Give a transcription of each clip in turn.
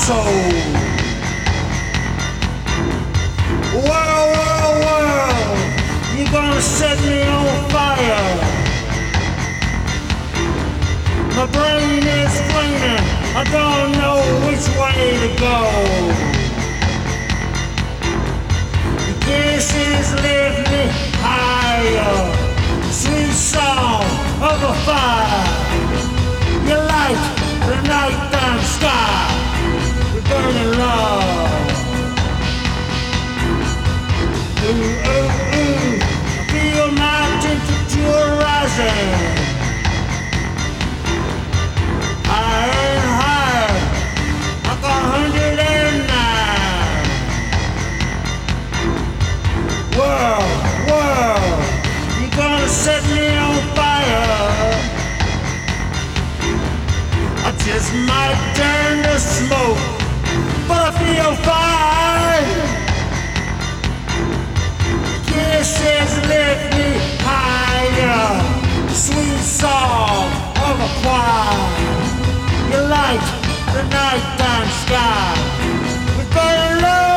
soul. World, world, world, you're gonna set me on fire. My brain is flaming, I don't know which way to go. Your kisses lift me higher, sweet song of a fire. You light the nighttime sky with burning love. Ooh, ooh, ooh, I feel my temperature rising. Higher and higher, like 109. World, world, you're gonna set me on fire. I just might turn to smoke, but I feel fine. Kisses lift me higher, sweet song of a choir. You light the nighttime sky with burning love.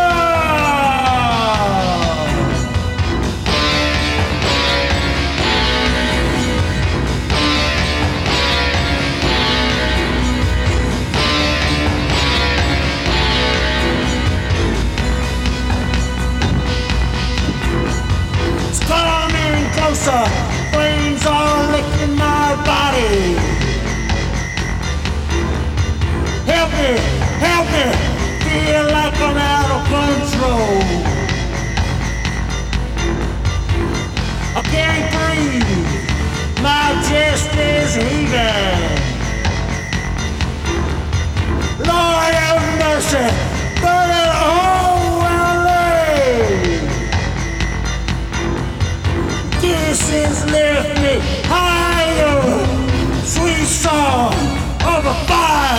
It's coming closer, flames are licking my body. Help me, feel like I'm out of control. I can't breathe, my chest is heaving. Lord have mercy, burn it all away. Kisses lift me higher, sweet song of a fire.